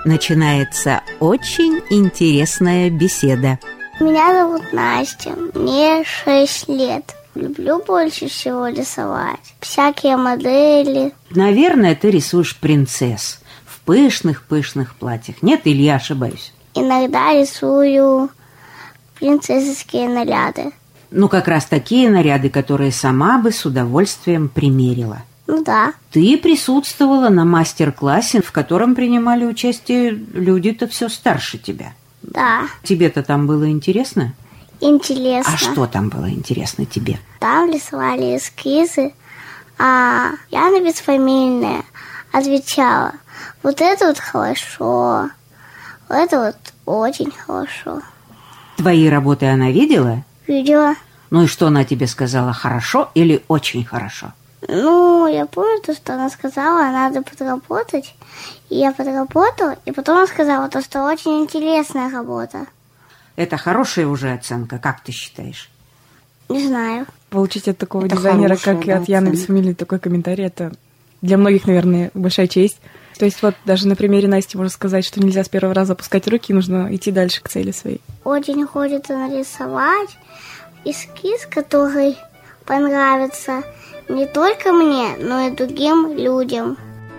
Начинается очень интересная беседа. Меня зовут Настя, мне 6 лет. Люблю больше всего рисовать. Всякие модели. Наверное, ты рисуешь принцесс в пышных-пышных платьях. Нет, или я ошибаюсь? Иногда рисую принцессские наряды. Ну, как раз такие наряды, которые сама бы с удовольствием примерила. Ну да. Ты присутствовала на мастер-классе, в котором принимали участие люди-то все старше тебя. Да. Тебе-то там было интересно? Интересно. А что там было интересно тебе? Там рисовали эскизы, а Яна бесфамильная отвечала: вот это вот хорошо, вот это вот очень хорошо. Твои работы она видела? Видела. Ну и что она тебе сказала, хорошо или очень хорошо? Ну, я помню то, что она сказала, надо подработать. И я подработала, и потом она сказала, то, что очень интересная работа. Это хорошая уже оценка, как ты считаешь? Не знаю. Получить от такого дизайнера, как и от Яны Бесфамильной, такой комментарий, это для многих, наверное, большая честь. То есть вот даже на примере Насти можно сказать, что нельзя с первого раза опускать руки, нужно идти дальше к цели своей. Очень хочется нарисовать эскиз, который понравится не только мне, но и другим людям.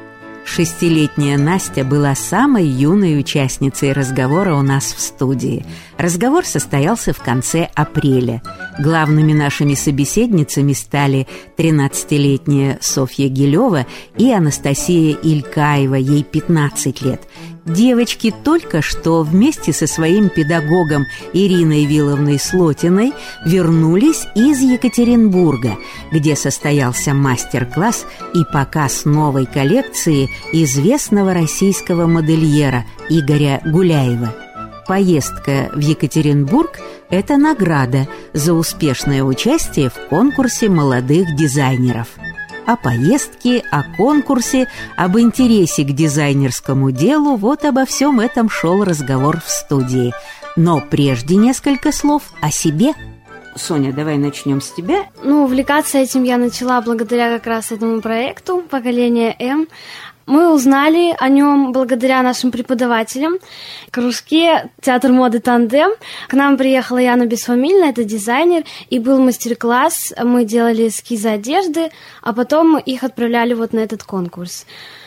6-летняя Настя была самой юной участницей разговора у нас в студии. Разговор состоялся в конце апреля. Главными нашими собеседницами стали 13-летняя Софья Гилева и Анастасия Илькаева, ей 15 лет. Девочки только что вместе со своим педагогом Ириной Виловной Слотиной вернулись из Екатеринбурга, где состоялся мастер-класс и показ новой коллекции известного российского модельера Игоря Гуляева. Поездка в Екатеринбург – это награда за успешное участие в конкурсе молодых дизайнеров. О поездке, о конкурсе, об интересе к дизайнерскому делу – вот обо всем этом шел разговор в студии. Но прежде несколько слов о себе. Соня, давай начнем с тебя. Увлекаться этим я начала благодаря как раз этому проекту «Поколение М». Мы узнали о нем благодаря нашим преподавателям. В кружке «Театр моды Тандем» к нам приехала Яна Бесфамильная, это дизайнер, и был мастер-класс. Мы делали эскизы одежды, а потом их отправляли вот на этот конкурс.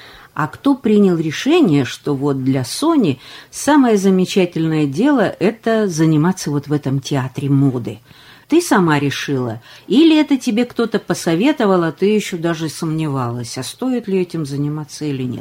А кто принял решение, что вот для Сони самое замечательное дело – это заниматься вот в этом театре моды? Ты сама решила? Или это тебе кто-то посоветовал, а ты еще даже сомневалась, а стоит ли этим заниматься или нет?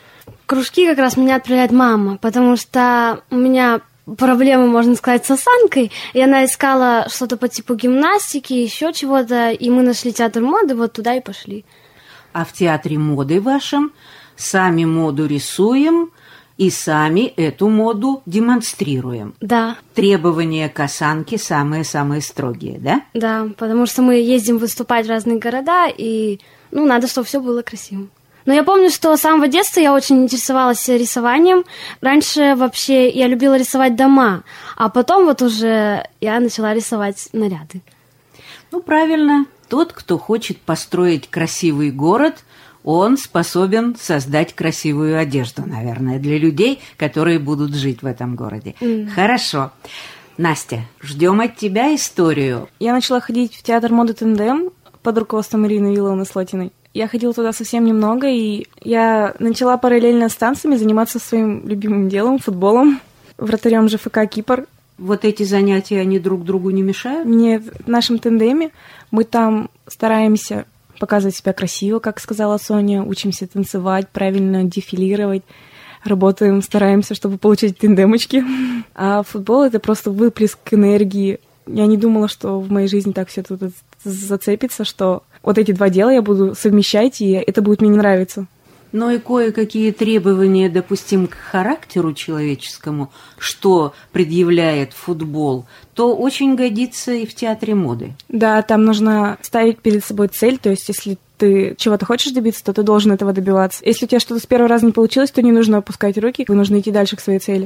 Кружки как раз меня отправляет мама, потому что у меня проблемы, можно сказать, с осанкой, и она искала что-то по типу гимнастики, еще чего-то, и мы нашли театр моды, вот туда и пошли. А в театре моды вашем сами моду рисуем и сами эту моду демонстрируем. Да. Требования к осанке самые-самые строгие, да? Да, потому что мы ездим выступать в разные города, и надо, чтобы все было красивым. Но я помню, что с самого детства я очень интересовалась рисованием. Раньше вообще я любила рисовать дома, а потом вот уже я начала рисовать наряды. Правильно. Тот, кто хочет построить красивый город, он способен создать красивую одежду, наверное, для людей, которые будут жить в этом городе. Хорошо. Настя, ждем от тебя историю. Я начала ходить в театр моды Тандем под руководством Ирины Виловны Слотиной. Я ходила туда совсем немного, и я начала параллельно с танцами заниматься своим любимым делом, футболом, вратарем ЖФК «Кипр». Вот эти занятия, они друг другу не мешают? Нет, в нашем тандеме мы там стараемся показывать себя красиво, как сказала Соня, учимся танцевать, правильно дефилировать, работаем, стараемся, чтобы получить тандемочки. А футбол — это просто выплеск энергии. Я не думала, что в моей жизни так все тут зацепится, что вот эти два дела я буду совмещать, и это будет мне не нравиться. Но и кое-какие требования, допустим, к характеру человеческому, что предъявляет футбол, то очень годится и в театре моды. Да, там нужно ставить перед собой цель, то есть если ты чего-то хочешь добиться, то ты должен этого добиваться. Если у тебя что-то с первого раза не получилось, то не нужно опускать руки, нужно идти дальше к своей цели.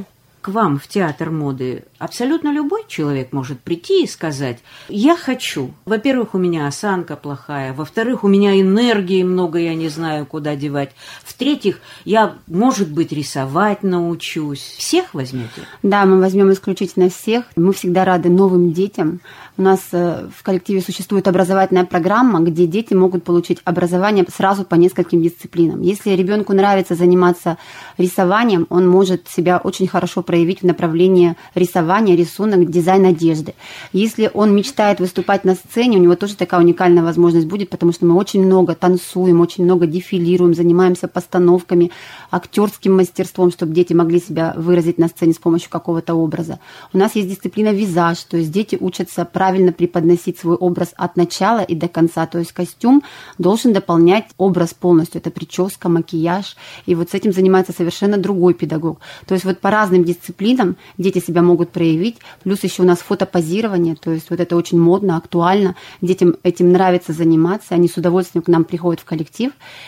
к вам в театр моды абсолютно любой человек может прийти и сказать: я хочу. Во-первых, у меня осанка плохая. Во-вторых, у меня энергии много, я не знаю, куда девать. В-третьих, я, может быть, рисовать научусь. Всех возьмете? Да, мы возьмем исключительно всех. Мы всегда рады новым детям. У нас в коллективе существует образовательная программа, где дети могут получить образование сразу по нескольким дисциплинам. Если ребенку нравится заниматься рисованием, он может себя очень хорошо проявить в направлении рисования, рисунок, дизайн одежды. Если он мечтает выступать на сцене, у него тоже такая уникальная возможность будет, потому что мы очень много танцуем, очень много дефилируем, занимаемся постановками, актерским мастерством, чтобы дети могли себя выразить на сцене с помощью какого-то образа. У нас есть дисциплина визаж, то есть дети учатся правильно преподносить свой образ от начала и до конца. То есть костюм должен дополнять образ полностью. Это прическа, макияж. И вот с этим занимается совершенно другой педагог. То есть вот по разным дисциплинам дети себя могут проявить. Плюс еще у нас фотопозирование. То есть вот это очень модно, актуально. Детям этим нравится заниматься. Они с удовольствием к нам приходят в коллектив.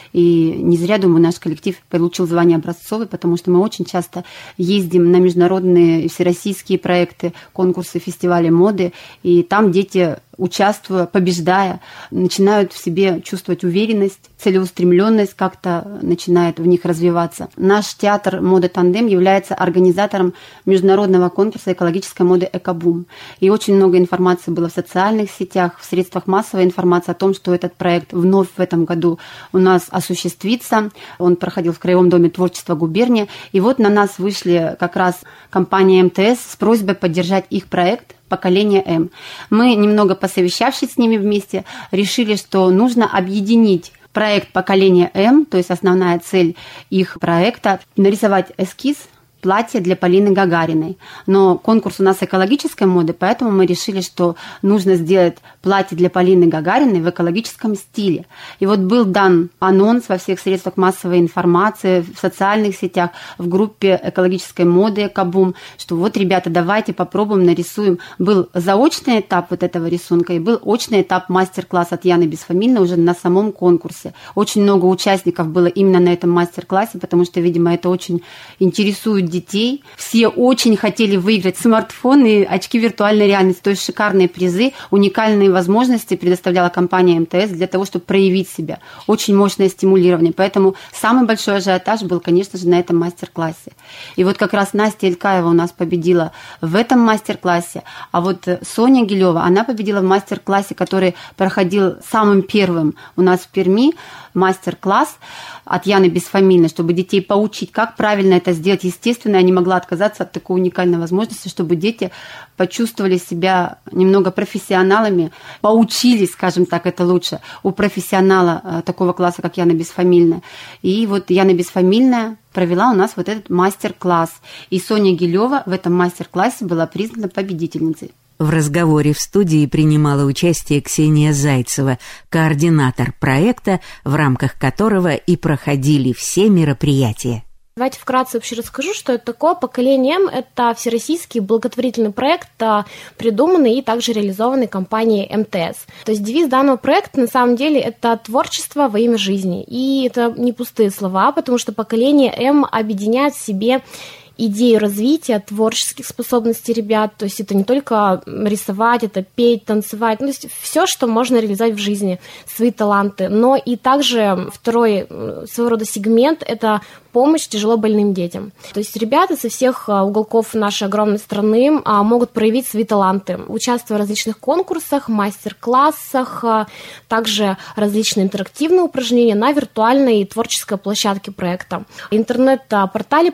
И не зря, думаю, наш коллектив получил звание образцовый, потому что мы очень часто ездим на международные всероссийские проекты, конкурсы, фестивали моды. И там дети, участвуя, побеждая, начинают в себе чувствовать уверенность, целеустремленность как-то начинает в них развиваться. Наш театр моды «Тандем» является организатором международного конкурса экологической моды «Экобум». И очень много информации было в социальных сетях, в средствах массовой информации о том, что этот проект вновь в этом году у нас осуществится. Он проходил в Краевом доме творчества губернии. И вот на нас вышли как раз компания МТС с просьбой поддержать их проект «Поколение М». Мы, немного посовещавшись с ними вместе, решили, что нужно объединить проект «Поколение М», то есть основная цель их проекта, нарисовать эскиз платье для Полины Гагариной. Но конкурс у нас экологической моды, поэтому мы решили, что нужно сделать платье для Полины Гагариной в экологическом стиле. И вот был дан анонс во всех средствах массовой информации, в социальных сетях, в группе экологической моды «Экобум», что вот, ребята, давайте попробуем, нарисуем. Был заочный этап вот этого рисунка и был очный этап мастер-класс от Яны Бесфамильной уже на самом конкурсе. Очень много участников было именно на этом мастер-классе, потому что, видимо, это очень интересует детей. Все очень хотели выиграть смартфон и очки виртуальной реальности, то есть шикарные призы, уникальные возможности предоставляла компания МТС для того, чтобы проявить себя. Очень мощное стимулирование. Поэтому самый большой ажиотаж был, конечно же, на этом мастер-классе. И вот как раз Настя Илькаева у нас победила в этом мастер-классе, а вот Соня Гилева, она победила в мастер-классе, который проходил самым первым у нас в Перми, мастер-класс от Яны Бесфамильной, чтобы детей поучить, как правильно это сделать. Естественно, я не могла отказаться от такой уникальной возможности, чтобы дети почувствовали себя немного профессионалами, поучились, скажем так, это лучше, у профессионала такого класса, как Яна Бесфамильная. И вот Яна Бесфамильная провела у нас вот этот мастер-класс. И Соня Гилева в этом мастер-классе была признана победительницей. В разговоре в студии принимала участие Ксения Зайцева, координатор проекта, в рамках которого и проходили все мероприятия. Давайте вкратце вообще расскажу, что это такое. «Поколение М» — это всероссийский благотворительный проект, придуманный и также реализованный компанией МТС. То есть девиз данного проекта на самом деле это творчество во имя жизни. И это не пустые слова, потому что «Поколение М» объединяет в себе идею развития творческих способностей ребят, то есть это не только рисовать, это петь, танцевать, то есть все, что можно реализовать в жизни, свои таланты, но и также второй своего рода сегмент — это помощь тяжело больным детям. То есть ребята со всех уголков нашей огромной страны могут проявить свои таланты, участвуя в различных конкурсах, мастер-классах, также различные интерактивные упражнения на виртуальной и творческой площадке проекта. Интернет-портале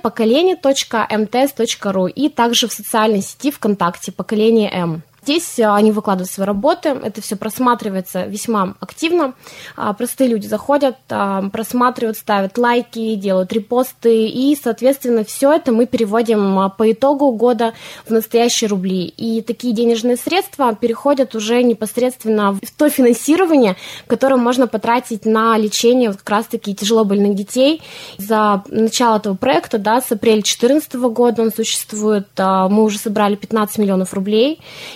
поколение.mts.ru и также в социальной сети ВКонтакте «Поколение М». Здесь они выкладывают свои работы, это все просматривается весьма активно. Простые люди заходят, просматривают, ставят лайки, делают репосты, и, соответственно, все это мы переводим по итогу года в настоящие рубли. И такие денежные средства переходят уже непосредственно в то финансирование, которое можно потратить на лечение вот как раз-таки тяжелобольных детей. За начало этого проекта, с апреля 2014 года он существует, мы уже собрали 15 миллионов рублей,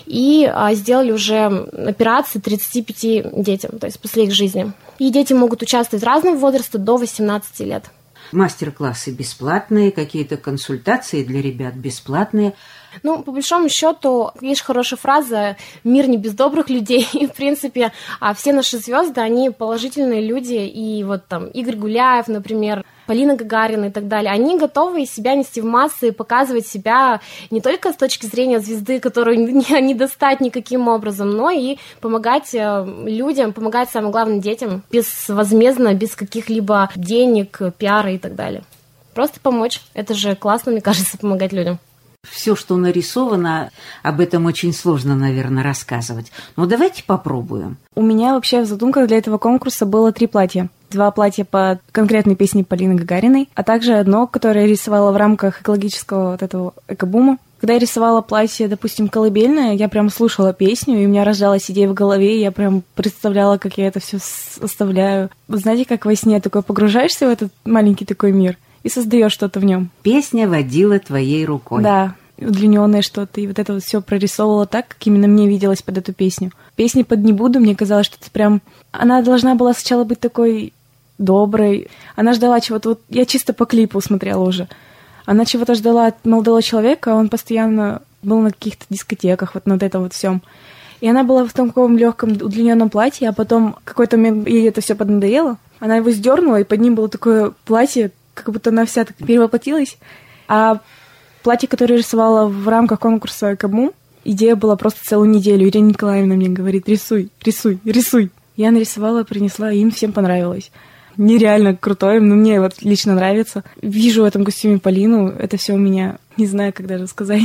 и сделали уже операции 35 детям, то есть спасли их жизни. И дети могут участвовать в разном возрасте до 18 лет. Мастер-классы бесплатные, какие-то консультации для ребят бесплатные. Ну, по большому счету, есть хорошая фраза «Мир не без добрых людей». И, в принципе, все наши звезды, они положительные люди. И вот там Игорь Гуляев, например, Полина Гагарина и так далее, они готовы из себя нести в массы и показывать себя не только с точки зрения звезды, которую не достать никаким образом, но и помогать людям, помогать, самое главное, детям безвозмездно, без каких-либо денег, пиара и так далее. Просто помочь. Это же классно, мне кажется, помогать людям. Все, что нарисовано, об этом очень сложно, наверное, рассказывать. Но давайте попробуем. У меня вообще в задумках для этого конкурса было 3 платья. 2 платья по конкретной песне Полины Гагариной, а также одно, которое я рисовала в рамках экологического вот этого экобума. Когда я рисовала платье, допустим, колыбельное, я прям слушала песню, и у меня рождалась идея в голове, и я прям представляла, как я это все оставляю. Знаете, как во сне такой погружаешься в этот маленький такой мир и создаешь что-то в нем. Песня водила твоей рукой. Да, удлиненное что-то, и вот это вот все прорисовывала так, как именно мне виделось под эту песню. Песни под «Не буду» мне казалось, что это прям... Она должна была сначала быть такой доброй. Она ждала чего-то... Вот я чисто по клипу смотрела уже. Она чего-то ждала от молодого человека, он постоянно был на каких-то дискотеках, вот на вот этом вот всем. И она была в таком легком удлиненном платье, а потом в какой-то момент ей это все поднадоело. Она его сдернула, и под ним было такое платье, как будто она вся так перевоплотилась. А платье, которое я рисовала в рамках конкурса «Экобум», идея была просто целую неделю. Ирина Николаевна мне говорит: рисуй, рисуй, рисуй. Я нарисовала, принесла, и им всем понравилось. Нереально крутое, но мне вот лично нравится. Вижу в этом костюме Полину, это все у меня, не знаю, как даже сказать.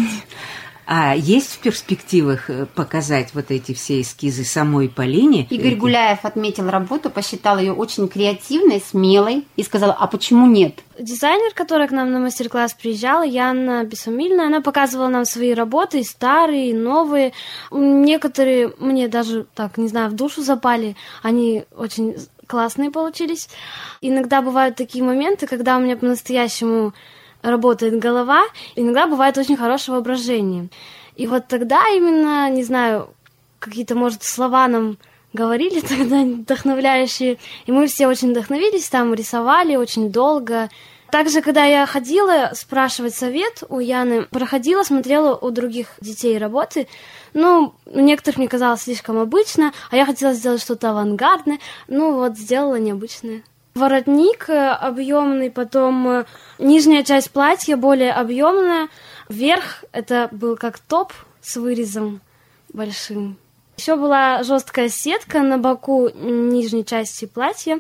А есть в перспективах показать вот эти все эскизы самой Полине? Игорь Гуляев отметил работу, посчитал ее очень креативной, смелой и сказал: а почему нет? Дизайнер, которая к нам на мастер-класс приезжала, Яна Бессумильна, она показывала нам свои работы, и старые, и новые. Некоторые мне даже, так, не знаю, в душу запали, они очень классные получились. Иногда бывают такие моменты, когда у меня по-настоящему работает голова, иногда бывает очень хорошее воображение. И вот тогда именно, не знаю, какие-то, может, слова нам говорили тогда вдохновляющие, и мы все очень вдохновились, там рисовали очень долго. Также, когда я ходила спрашивать совет у Яны, проходила, смотрела у других детей работы, ну, у некоторых мне казалось слишком обычно, а я хотела сделать что-то авангардное, ну вот, сделала необычное. Воротник объемный, потом нижняя часть платья более объемная, верх это был как топ с вырезом большим. Еще была жесткая сетка на боку нижней части платья,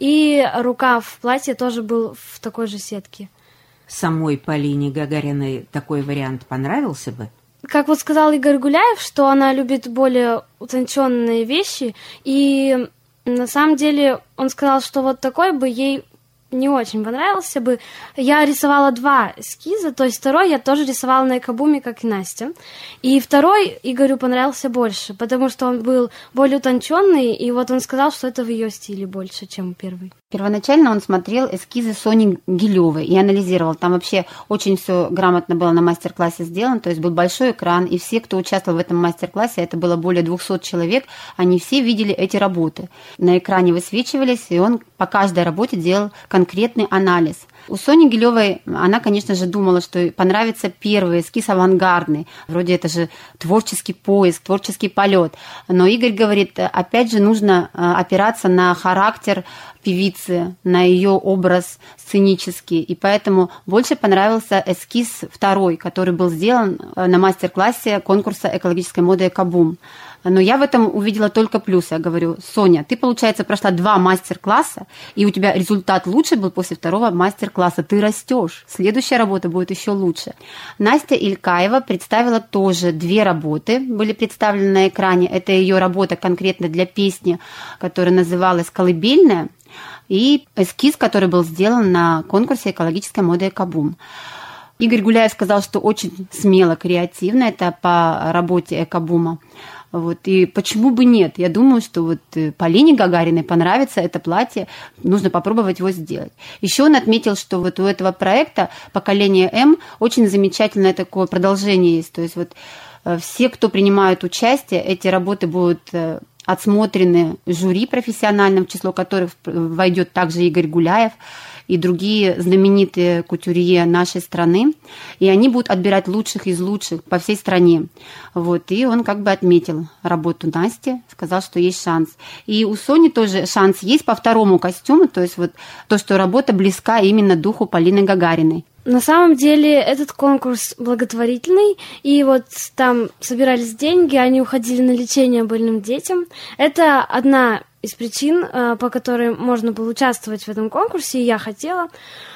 и рукав платья тоже был в такой же сетке. Самой Полине Гагариной такой вариант понравился бы? Как вот сказал Игорь Гуляев, что она любит более утонченные вещи, и на самом деле он сказал, что вот такой бы ей не очень понравился бы. Я рисовала 2 эскиза, то есть второй я тоже рисовала на экобуме, как и Настя. И второй Игорю понравился больше, потому что он был более утонченный, и вот он сказал, что это в ее стиле больше, чем первый. Первоначально он смотрел эскизы Сони Гилевой и анализировал. Там вообще очень все грамотно было на мастер-классе сделано, то есть был большой экран, и все, кто участвовал в этом мастер-классе, это было более 200 человек, они все видели эти работы. На экране высвечивались, и он по каждой работе делал конкретный анализ. У Сони Гилевой, она, конечно же, думала, что понравится первый эскиз авангардный. Вроде это же творческий поиск, творческий полет. Но Игорь говорит, опять же, нужно опираться на характер певицы, на ее образ сценический. И поэтому больше понравился эскиз второй, который был сделан на мастер-классе конкурса экологической моды «Экобум». Но я в этом увидела только плюсы. Я говорю: Соня, ты, получается, прошла 2 мастер-класса, и у тебя результат лучше был после 2-го мастер-класса. Ты растешь. Следующая работа будет еще лучше. Настя Илькаева представила тоже 2 работы, были представлены на экране. Это ее работа конкретно для песни, которая называлась «Колыбельная», и эскиз, который был сделан на конкурсе экологической моды «Экобум». Игорь Гуляев сказал, что очень смело, креативно, это по работе «Экобума». Вот, и почему бы нет? Я думаю, что вот Полине Гагариной понравится это платье, нужно попробовать его сделать. Еще он отметил, что вот у этого проекта «Поколение М» очень замечательное такое продолжение есть. То есть вот Все, кто принимают участие, эти работы будут отсмотрены жюри профессиональным, в число которых войдет также Игорь Гуляев и другие знаменитые кутюрье нашей страны. И они будут отбирать лучших из лучших по всей стране. Вот. И он как бы отметил работу Насти, сказал, что есть шанс. И у Сони тоже шанс есть по второму костюму, то есть вот то, что работа близка именно духу Полины Гагариной. На самом деле этот конкурс благотворительный, и вот там собирались деньги, они уходили на лечение больным детям. Это одна из причин, по которой можно было участвовать в этом конкурсе, и я хотела.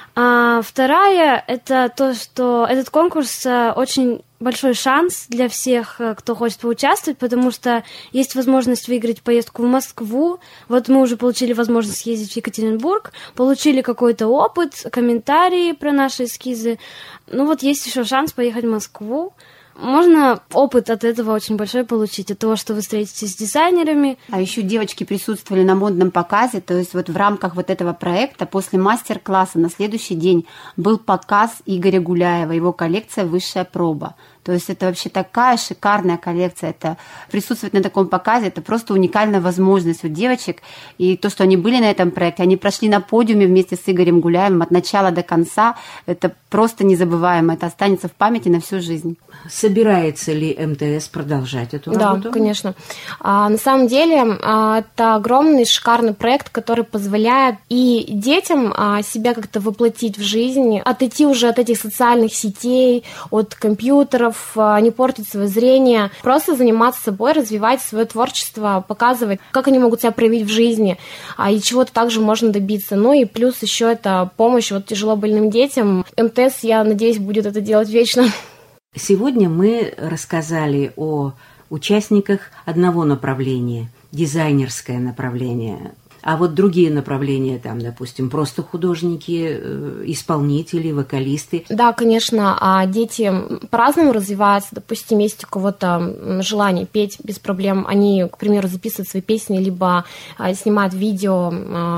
А вторая – это то, что этот конкурс очень большой шанс для всех, кто хочет поучаствовать, потому что есть возможность выиграть поездку в Москву. Вот мы уже получили возможность ездить в Екатеринбург, получили какой-то опыт, комментарии про наши эскизы. Ну вот есть еще шанс поехать в Москву. Можно опыт от этого очень большой получить, от того, что вы встретитесь с дизайнерами. А еще девочки присутствовали на модном показе, то есть вот в рамках вот этого проекта после мастер-класса на следующий день был показ Игоря Гуляева, его коллекция «Высшая проба». То есть это вообще такая шикарная коллекция. Это присутствовать на таком показе, это просто уникальная возможность у девочек. И то, что они были на этом проекте, они прошли на подиуме вместе с Игорем Гуляевым от начала до конца. Это просто незабываемо. Это останется в памяти на всю жизнь. Собирается ли МТС продолжать эту работу? Да, конечно. На самом деле это огромный, шикарный проект, который позволяет и детям себя как-то воплотить в жизнь, отойти уже от этих социальных сетей, от компьютеров, не портить свое зрение, просто заниматься собой, развивать свое творчество, показывать, как они могут себя проявить в жизни, и чего-то также можно добиться. Ну и плюс еще это помощь вот тяжело больным детям. МТС, я надеюсь, будет это делать вечно. Сегодня мы рассказали о участниках одного направления, дизайнерское направление. А вот другие направления, там, допустим, просто художники, исполнители, вокалисты. Да, конечно, дети по-разному развиваются. Допустим, есть у кого-то желание петь без проблем. Они, к примеру, записывают свои песни, либо снимают видео,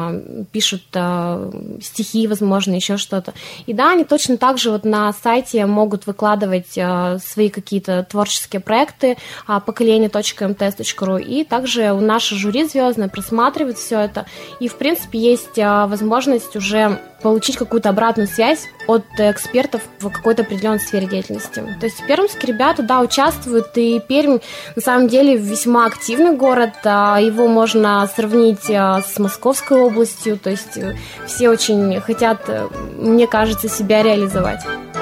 пишут стихи, возможно, еще что-то. И да, они точно так же вот на сайте могут выкладывать свои какие-то творческие проекты поколение.mts.ru. И также у наше жюри звездное просматривает все это. И, в принципе, есть возможность уже получить какую-то обратную связь от экспертов в какой-то определенной сфере деятельности. То есть пермские ребята, да, участвуют, и Пермь, на самом деле, весьма активный город, его можно сравнить с Московской областью, то есть все очень хотят, мне кажется, себя реализовать.